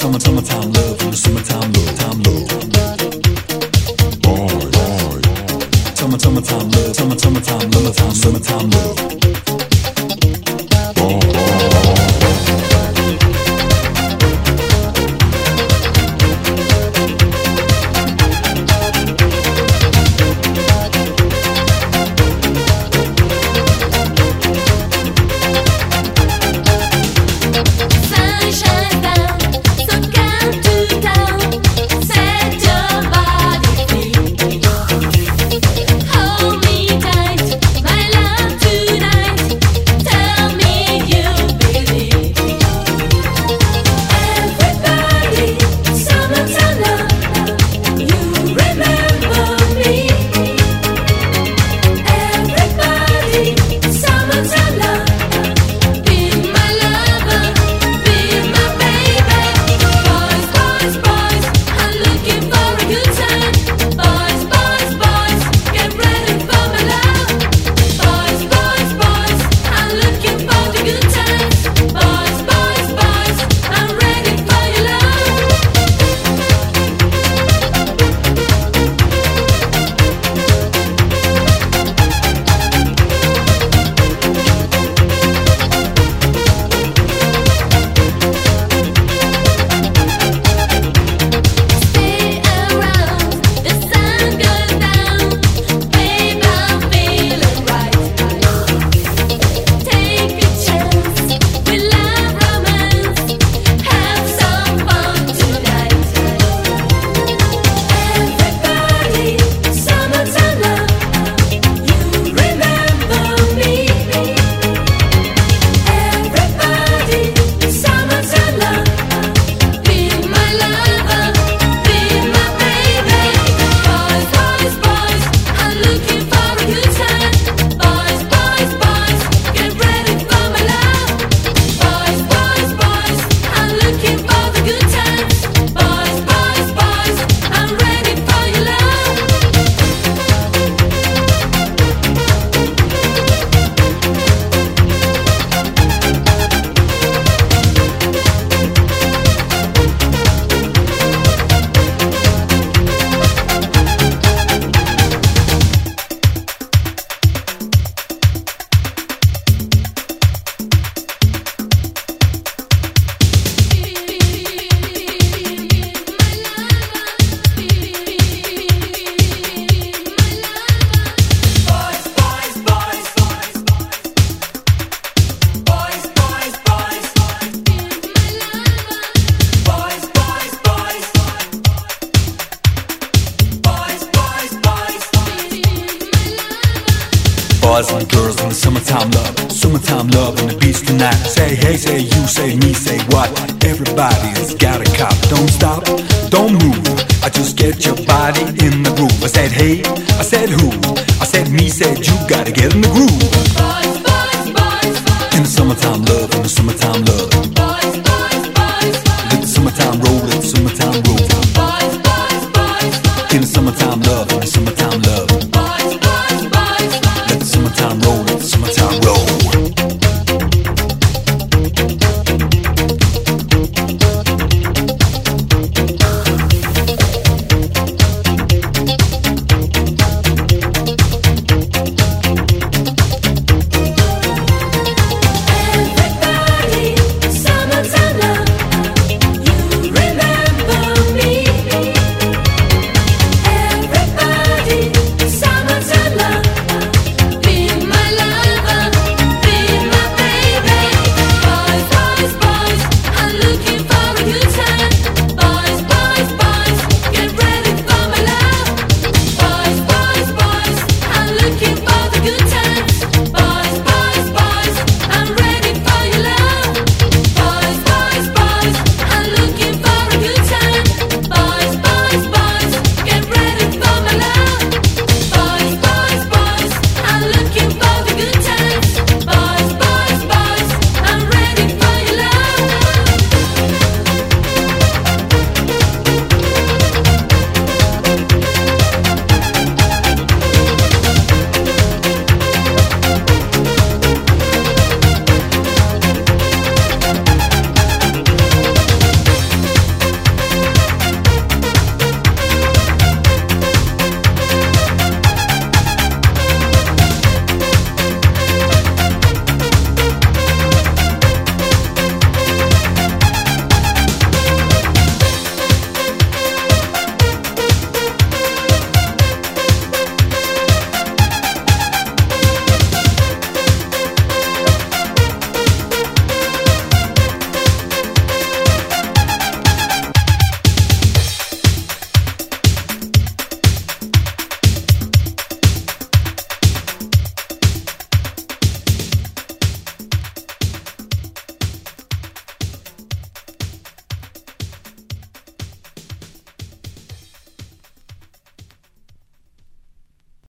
summertime love, in the summertime love, time love. Boy, summertime love, summertime love. Boys and girls in the summertime love and the beach tonight. Say hey, say you, say me, say what? Everybody's got a cop. Don't stop, don't move. I just get your body in the groove. I said hey, I said who? I said me, said you. Gotta get in the groove. Boys, boys, boys, boys. In the summertime love, in the summertime love. Boys, boys, boys, boys. Let the summertime roll, let the summertime roll.